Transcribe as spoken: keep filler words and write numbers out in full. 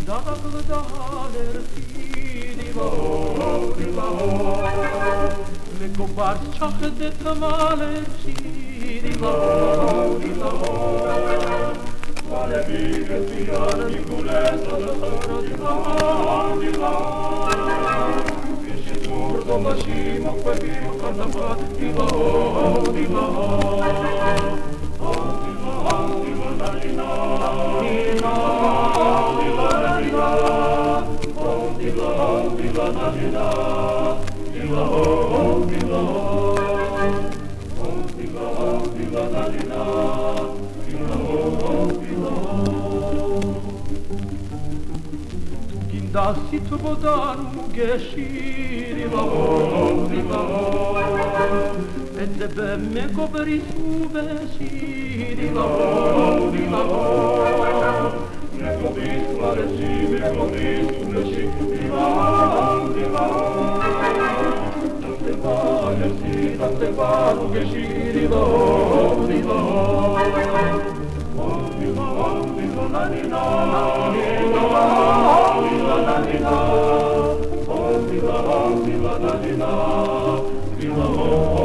Le comparse ciò che detto male ci di là, di là. Quale vive sia di culetta da sera di là, di là. Che si turdo la cima quel vivo canta fa di là, di là. Oh, di là, di là, di là, di là, di là, di là. Oh, di là, di là, di là. Di là, oh, di là. Oh, di là, di là, di là. Di là, oh, di là. Gindassi tu bodanu geshi di là, oh, di là. E debe me copri su vesi di là, oh, di là. Me copri su vesi, me copri su vesi di là, di là. Sì, tante vado che ci rido, rido. Oh, rido, oh, rido, la nina, rido, oh, rido, la nina. Oh, rido, oh, rido, la nina, rido, oh.